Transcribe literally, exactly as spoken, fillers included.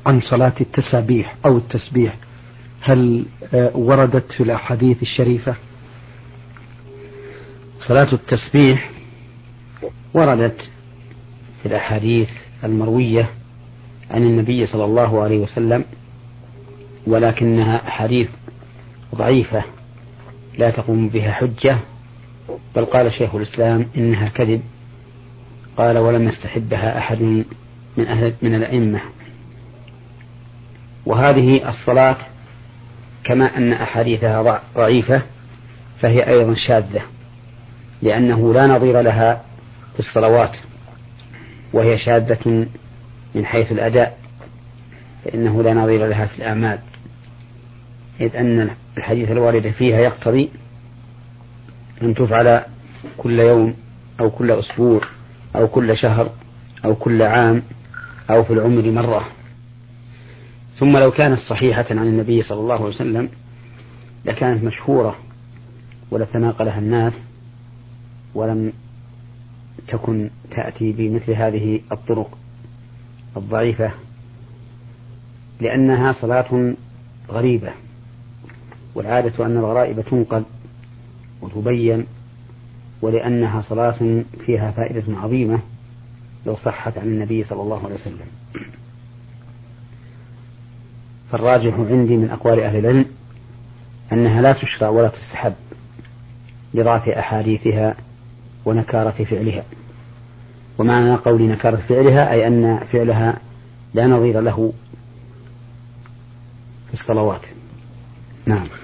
عن صلاة التسابيح أو التسبيح، هل وردت في الأحاديث الشريفة؟ صلاة التسبيح وردت في الأحاديث المروية عن النبي صلى الله عليه وسلم، ولكنها أحاديث ضعيفة لا تقوم بها حجة، بل قال شيخ الإسلام إنها كذب، قال ولم يستحبها أحد من أهل من الأئمة. وهذه الصلاة كما أن أحاديثها ضعيفة فهي أيضا شاذة، لأنه لا نظير لها في الصلوات، وهي شاذة من حيث الأداء، فإنه لا نظير لها في الأعمال، إذ أن الحديث الوارد فيها يقتضي أن تفعل كل يوم أو كل أسبوع أو كل شهر أو كل عام أو في العمر مرة. ثم لو كانت صحيحة عن النبي صلى الله عليه وسلم لكانت مشهورة ولتناقلها الناس، ولم تكن تأتي بمثل هذه الطرق الضعيفة، لأنها صلاة غريبة، والعادة أن الغرائب تنقل وتبين، ولأنها صلاة فيها فائدة عظيمة لو صحت عن النبي صلى الله عليه وسلم. فالراجح عندي من أقوال أهل العلم أنها لا تشرع ولا تستحب لضعف أحاديثها ونكارة فعلها. ومعنى قول نكارة فعلها أي أن فعلها لا نظير له في الصلوات. نعم.